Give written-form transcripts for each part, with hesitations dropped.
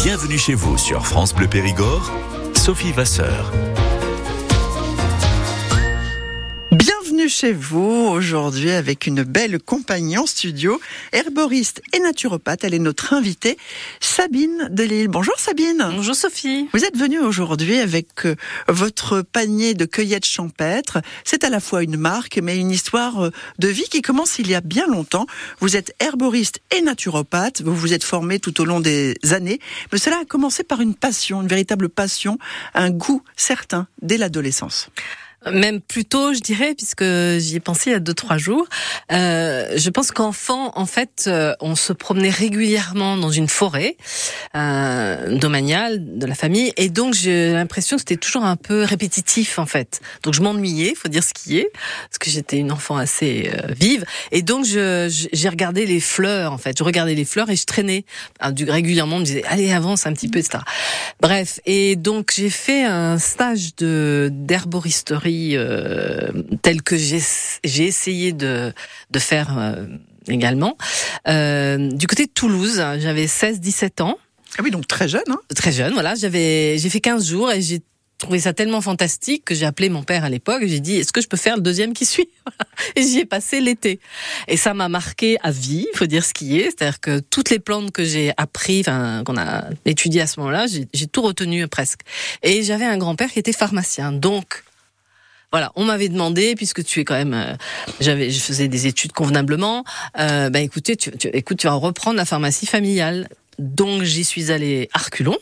Bienvenue chez vous sur France Bleu Périgord, Sophie Vasseur. Bienvenue chez vous aujourd'hui avec une belle compagnie en studio, herboriste et naturopathe. Elle est notre invitée, Sabine Delille. Bonjour Sabine. Bonjour Sophie. Vous êtes venue aujourd'hui avec votre panier de cueillettes champêtres. C'est à la fois une marque mais une histoire de vie qui commence il y a bien longtemps. Vous êtes herboriste et naturopathe. Vous vous êtes formée tout au long des années. Mais cela a commencé par une passion, une véritable passion, un goût certain dès l'adolescence. Même plus tôt, je dirais, puisque j'y ai pensé il y a 2-3 jours. Je pense qu'enfant, en fait, on se promenait régulièrement dans une forêt domaniale de la famille, et donc j'ai l'impression que c'était toujours un peu répétitif, en fait. Donc je m'ennuyais, faut dire ce qui est, parce que j'étais une enfant assez vive, et donc j'ai regardé les fleurs, en fait. Je regardais les fleurs et je traînais régulièrement. On me disait allez avance un petit peu, etc. Bref, et donc j'ai fait un stage d'herboristerie tel que j'ai essayé de faire également du côté de Toulouse. J'avais 16-17 ans. Ah oui, donc très jeune, hein. Très jeune, voilà. J'ai fait 15 jours et j'ai trouvé ça tellement fantastique que j'ai appelé mon père à l'époque et j'ai dit est-ce que je peux faire le deuxième qui suit? Et j'y ai passé l'été. Et ça m'a marqué à vie, il faut dire ce qui est. C'est-à-dire que toutes les plantes que j'ai appris, qu'on a étudiées à ce moment-là, j'ai tout retenu presque. Et j'avais un grand-père qui était pharmacien. Donc, voilà, on m'avait demandé, puisque tu es quand même, je faisais des études convenablement, écoutez, tu vas reprendre la pharmacie familiale. Donc j'y suis allée à reculons.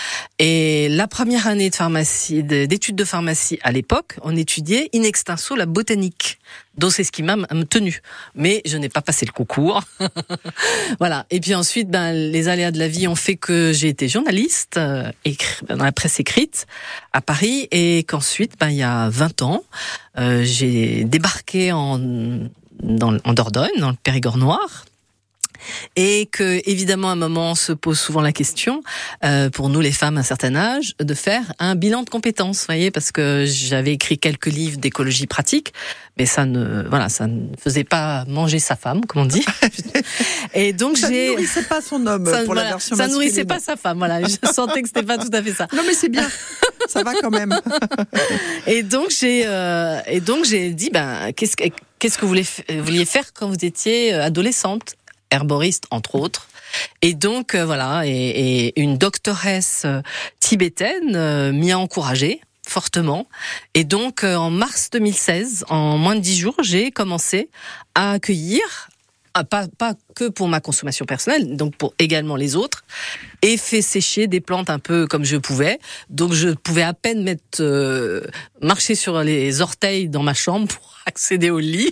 Et la première année d'études de pharmacie à l'époque, on étudiait in extenso la botanique. Donc c'est ce qui m'a tenue. Mais je n'ai pas passé le concours. Voilà. Et puis ensuite, les aléas de la vie ont fait que j'ai été journaliste dans la presse écrite à Paris, et qu'ensuite, il y a 20 ans, j'ai débarqué en Dordogne, dans le Périgord noir. Et que, évidemment, à un moment, on se pose souvent la question, pour nous les femmes à un certain âge, de faire un bilan de compétences, vous voyez, parce que j'avais écrit quelques livres d'écologie pratique, mais ça ne faisait pas manger sa femme, comme on dit. Et donc ça ne nourrissait pas son homme pour la version masculine. Ça nourrissait pas sa femme, voilà. Je sentais que c'était pas tout à fait ça. Non, mais c'est bien. Ça va quand même. Et donc j'ai dit, qu'est-ce que vous vouliez faire quand vous étiez adolescente? Herboriste, entre autres. Et donc, et une doctoresse tibétaine m'y a encouragée fortement. Et donc, en mars 2016, en moins de 10 jours, j'ai commencé à accueillir, pas que pour ma consommation personnelle, donc pour également les autres, et fait sécher des plantes un peu comme je pouvais. Donc, je pouvais à peine marcher sur les orteils dans ma chambre pour accéder au lit.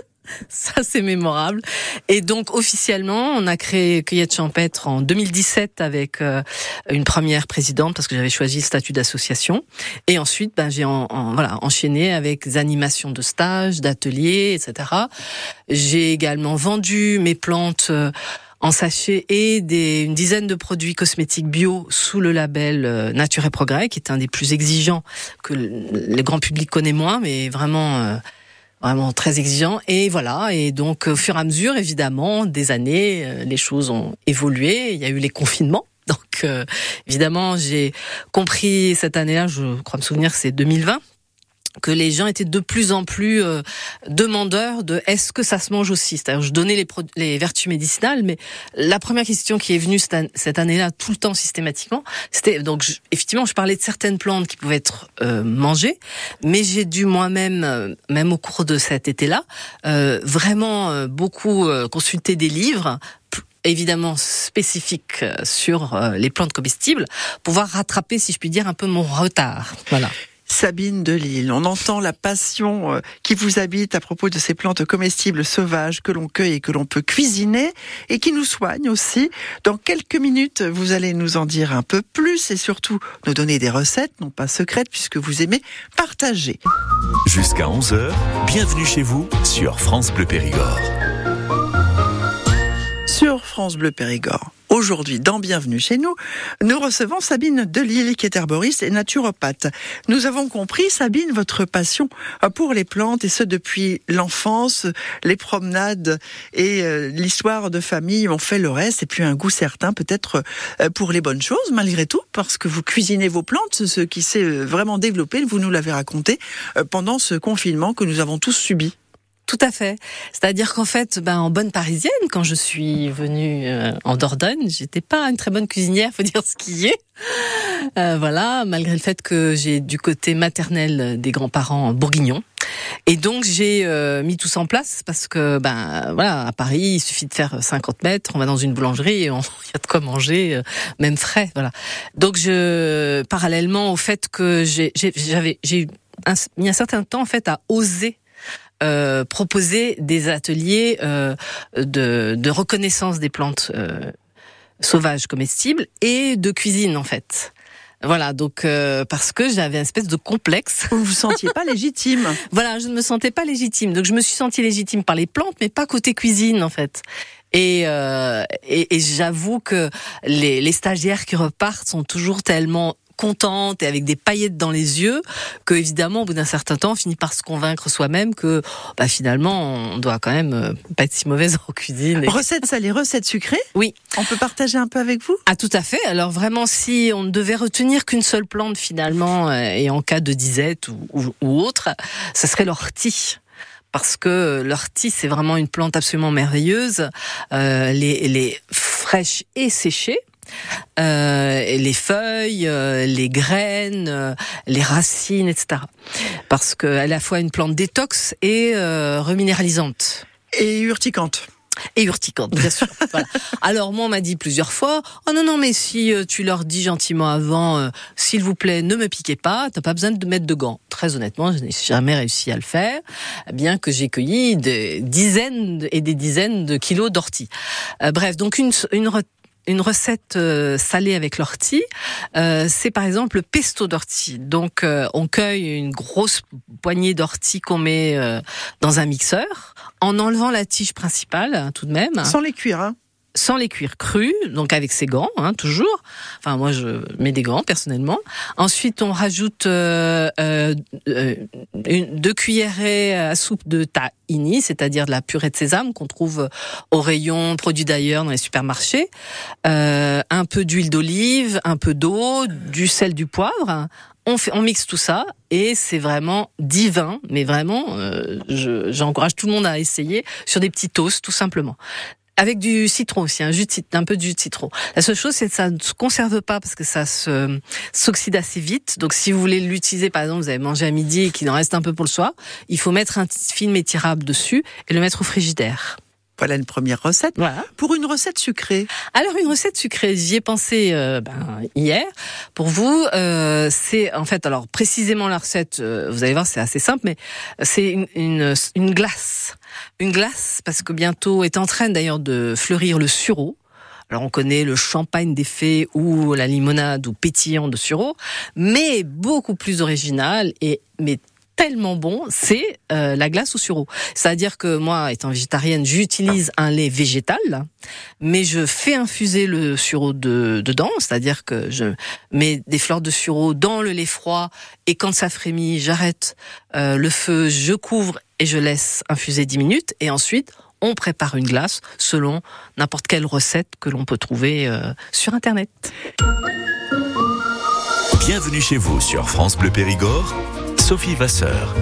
Ça, c'est mémorable. Et donc, officiellement, on a créé Cueillette Champêtre en 2017 avec une première présidente, parce que j'avais choisi le statut d'association. Et ensuite, j'ai enchaîné avec des animations de stages, d'ateliers, etc. J'ai également vendu mes plantes en sachet et une dizaine de produits cosmétiques bio sous le label Nature et Progrès, qui est un des plus exigeants que le grand public connaît moins, mais vraiment très exigeant. Et voilà. Et donc, au fur et à mesure, évidemment, des années, les choses ont évolué. Il y a eu les confinements. Donc, évidemment, j'ai compris cette année-là, je crois me souvenir que c'est 2020, que les gens étaient de plus en plus demandeurs de est-ce que ça se mange aussi. C'est-à-dire, je donnais les vertus médicinales, mais la première question qui est venue cette année-là, tout le temps systématiquement, c'était donc effectivement, je parlais de certaines plantes qui pouvaient être mangées, mais j'ai dû moi-même, même au cours de cet été-là, vraiment beaucoup consulter des livres, évidemment spécifiques sur les plantes comestibles, pour pouvoir rattraper, si je puis dire, un peu mon retard. Voilà. Sabine Delille, on entend la passion qui vous habite à propos de ces plantes comestibles sauvages que l'on cueille et que l'on peut cuisiner et qui nous soignent aussi. Dans quelques minutes, vous allez nous en dire un peu plus et surtout nous donner des recettes, non pas secrètes, puisque vous aimez partager. Jusqu'à 11h, bienvenue chez vous sur France Bleu Périgord. Sur France Bleu Périgord. Aujourd'hui, dans Bienvenue chez nous, nous recevons Sabine Delille, qui est herboriste et naturopathe. Nous avons compris, Sabine, votre passion pour les plantes, et ce depuis l'enfance. Les promenades et l'histoire de famille ont fait le reste, et puis un goût certain peut-être pour les bonnes choses, malgré tout, parce que vous cuisinez vos plantes, ce qui s'est vraiment développé, vous nous l'avez raconté, pendant ce confinement que nous avons tous subi. Tout à fait. C'est-à-dire qu'en fait, en bonne parisienne, quand je suis venue en Dordogne, j'étais pas une très bonne cuisinière, faut dire ce qui est. Voilà, malgré le fait que j'ai du côté maternel des grands-parents bourguignons. Et donc j'ai mis tout ça en place parce que voilà, à Paris, il suffit de faire 50 mètres, on va dans une boulangerie et il y a de quoi manger, même frais. Voilà. Donc parallèlement au fait que j'ai mis un certain temps en fait à oser proposer des ateliers de reconnaissance des plantes sauvages comestibles et de cuisine en fait. Voilà, donc parce que j'avais une espèce de complexe. Vous vous sentiez pas légitime. Voilà, je ne me sentais pas légitime. Donc je me suis sentie légitime par les plantes, mais pas côté cuisine en fait. Et j'avoue que les stagiaires qui repartent sont toujours tellement contente et avec des paillettes dans les yeux que évidemment au bout d'un certain temps on finit par se convaincre soi-même que finalement on doit quand même pas être si mauvaise en cuisine. Recettes salées, recettes sucrées ? Oui. On peut partager un peu avec vous ? Ah tout à fait. Alors vraiment si on ne devait retenir qu'une seule plante finalement et en cas de disette ou autre, ça serait l'ortie. Parce que l'ortie, c'est vraiment une plante absolument merveilleuse. Les fraîches et séchées. Les feuilles, les graines, les racines, etc. Parce qu'elle est à la fois une plante détox et reminéralisante. Et urticante. Et urticante, bien sûr. Voilà. Alors moi on m'a dit plusieurs fois, oh non mais si tu leur dis gentiment avant, s'il vous plaît ne me piquez pas, t'as pas besoin de mettre de gants. Très honnêtement, je n'ai jamais réussi à le faire, bien que j'ai cueilli des dizaines et des dizaines de kilos d'ortie. Bref, donc une recette salée avec l'ortie, c'est par exemple le pesto d'ortie. Donc on cueille une grosse poignée d'ortie qu'on met dans un mixeur, en enlevant la tige principale tout de même. Sans les cuire, hein ? Sans les cuire crus, donc avec ses gants, toujours. Enfin, moi, je mets des gants, personnellement. Ensuite, on rajoute 2 cuillerées à soupe de tahini, c'est-à-dire de la purée de sésame qu'on trouve au rayon produits d'ailleurs dans les supermarchés. Un peu d'huile d'olive, un peu d'eau, du sel, du poivre. On mixe tout ça et c'est vraiment divin, mais vraiment, j'encourage tout le monde à essayer sur des petits toasts, tout simplement. Avec du citron aussi, un peu de jus de citron. La seule chose, c'est que ça ne se conserve pas parce que ça s'oxyde assez vite. Donc, si vous voulez l'utiliser, par exemple, vous avez mangé à midi et qu'il en reste un peu pour le soir, il faut mettre un film étirable dessus et le mettre au frigidaire. Voilà une première recette. Voilà. Pour une recette sucrée. Alors une recette sucrée, j'y ai pensé hier. Pour vous, c'est en fait, alors précisément la recette, vous allez voir, c'est assez simple, mais c'est une glace. Une glace parce que bientôt est en train d'ailleurs de fleurir le sureau. Alors on connaît le champagne des fées ou la limonade ou pétillant de sureau, mais beaucoup plus original mais tellement bon, c'est la glace au sureau. C'est-à-dire que moi, étant végétarienne, j'utilise un lait végétal, mais je fais infuser le sureau dedans, c'est-à-dire que je mets des fleurs de sureau dans le lait froid et quand ça frémit, j'arrête le feu, je couvre et je laisse infuser 10 minutes et ensuite on prépare une glace selon n'importe quelle recette que l'on peut trouver sur Internet. Bienvenue chez vous sur France Bleu Périgord. Sophie Vasseur.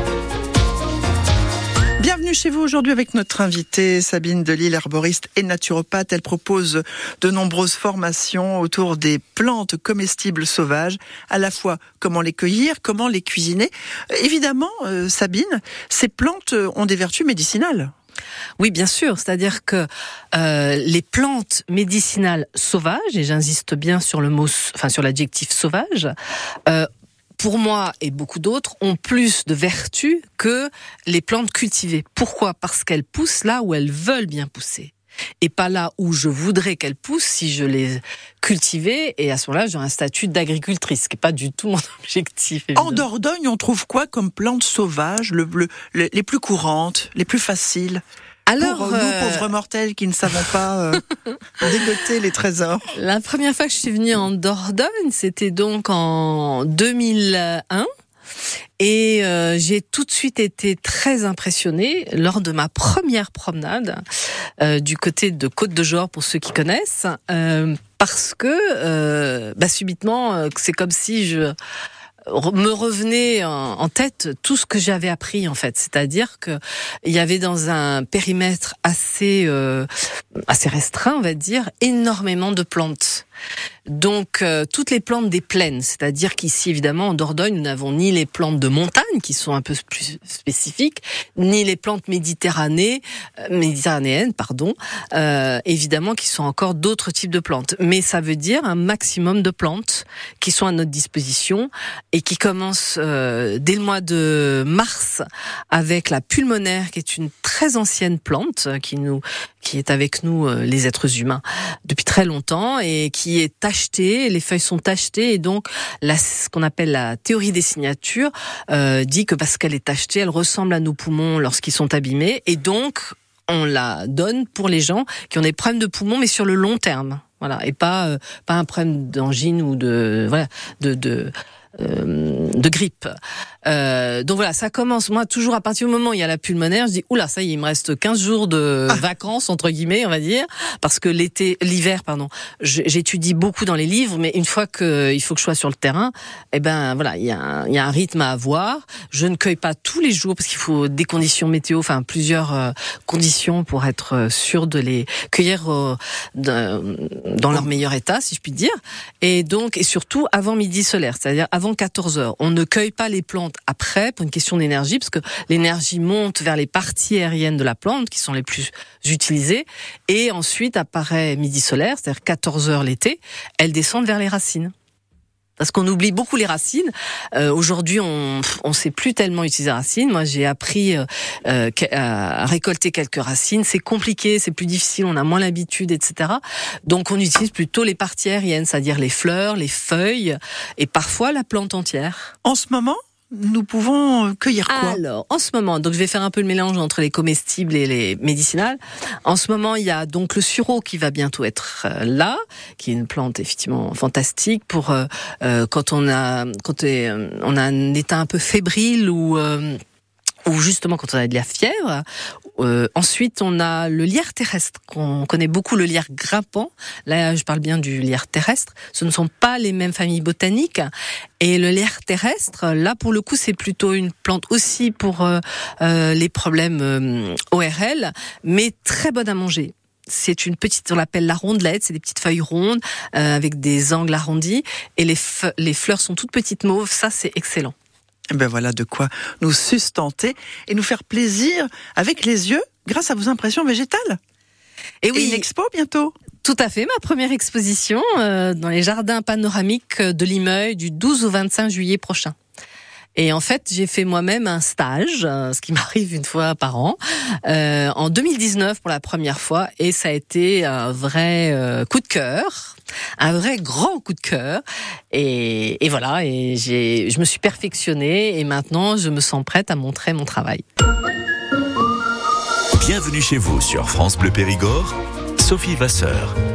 Bienvenue chez vous aujourd'hui avec notre invitée Sabine Delille, herboriste et naturopathe. Elle propose de nombreuses formations autour des plantes comestibles sauvages, à la fois comment les cueillir, comment les cuisiner. Évidemment, Sabine, ces plantes ont des vertus médicinales. Oui, bien sûr. C'est-à-dire que les plantes médicinales sauvages, et j'insiste bien sur sur l'adjectif sauvage, pour moi et beaucoup d'autres, ont plus de vertus que les plantes cultivées. Pourquoi ? Parce qu'elles poussent là où elles veulent bien pousser. Et pas là où je voudrais qu'elles poussent si je les cultivais. Et à ce moment-là, j'aurais un statut d'agricultrice, ce qui n'est pas du tout mon objectif. Évidemment. En Dordogne, on trouve quoi comme plantes sauvages, les plus courantes, les plus faciles ? Alors, pour nous, pauvres mortels qui ne savons pas dégoter les trésors. La première fois que je suis venue en Dordogne, c'était donc en 2001. Et j'ai tout de suite été très impressionnée lors de ma première promenade du côté de Côte-de-Jor, pour ceux qui connaissent, parce que subitement, c'est comme si je me revenait en tête tout ce que j'avais appris en fait, c'est-à-dire que il y avait dans un périmètre assez restreint, on va dire, énormément de plantes. Donc toutes les plantes des plaines, c'est-à-dire qu'ici évidemment en Dordogne nous n'avons ni les plantes de montagne qui sont un peu plus spécifiques, ni les plantes méditerranéennes, évidemment qui sont encore d'autres types de plantes. Mais ça veut dire un maximum de plantes qui sont à notre disposition et qui commencent dès le mois de mars avec la pulmonaire, qui est une très ancienne plante qui est avec nous les êtres humains depuis très longtemps et qui est tachetée, les feuilles sont tachetées et donc ce qu'on appelle la théorie des signatures dit que parce qu'elle est tachetée, elle ressemble à nos poumons lorsqu'ils sont abîmés et donc on la donne pour les gens qui ont des problèmes de poumons mais sur le long terme. Voilà, et pas un problème d'angine ou de grippe. Donc voilà, ça commence, moi, toujours à partir du moment où il y a la pulmonaire, je dis, oula, ça y est, il me reste 15 jours de vacances, entre guillemets, on va dire, parce que l'hiver, j'étudie beaucoup dans les livres, mais une fois il faut que je sois sur le terrain, eh ben, voilà, il y a un rythme à avoir. Je ne cueille pas tous les jours, parce qu'il faut des conditions météo, enfin, plusieurs conditions pour être sûr de les cueillir dans leur meilleur état, si je puis dire. Et surtout, avant midi solaire, c'est-à-dire avant 14h. On ne cueille pas les plantes après pour une question d'énergie, parce que l'énergie monte vers les parties aériennes de la plante qui sont les plus utilisées, et ensuite apparaît midi solaire, c'est-à-dire 14h l'été, elles descendent vers les racines. Parce qu'on oublie beaucoup les racines. Aujourd'hui, on sait plus tellement utiliser les racines. Moi, j'ai appris à récolter quelques racines. C'est compliqué, c'est plus difficile, on a moins l'habitude, etc. Donc, on utilise plutôt les parties aériennes, c'est-à-dire les fleurs, les feuilles et parfois la plante entière. En ce moment, nous pouvons cueillir quoi? Alors, en ce moment, donc je vais faire un peu le mélange entre les comestibles et les médicinales. En ce moment, il y a donc le sureau qui va bientôt être là, qui est une plante effectivement fantastique pour quand on a un état un peu fébrile ou justement quand on a de la fièvre. Ensuite, on a le lierre terrestre, qu'on connaît beaucoup, le lierre grimpant. Là, je parle bien du lierre terrestre. Ce ne sont pas les mêmes familles botaniques. Et le lierre terrestre, là, pour le coup, c'est plutôt une plante aussi pour les problèmes ORL, mais très bonne à manger. C'est une petite, on l'appelle la rondelette, c'est des petites feuilles rondes avec des angles arrondis. Et les fleurs sont toutes petites mauves, ça, c'est excellent. Ben voilà de quoi nous sustenter et nous faire plaisir avec les yeux grâce à vos impressions végétales. Et oui, une expo bientôt. Tout à fait, ma première exposition dans les jardins panoramiques de Limeuil du 12 au 25 juillet prochain. Et en fait, j'ai fait moi-même un stage, ce qui m'arrive une fois par an, en 2019 pour la première fois, et ça a été un vrai coup de cœur, un vrai grand coup de cœur. Et voilà, et je me suis perfectionnée, et maintenant je me sens prête à montrer mon travail. Bienvenue chez vous sur France Bleu Périgord, Sophie Vasseur.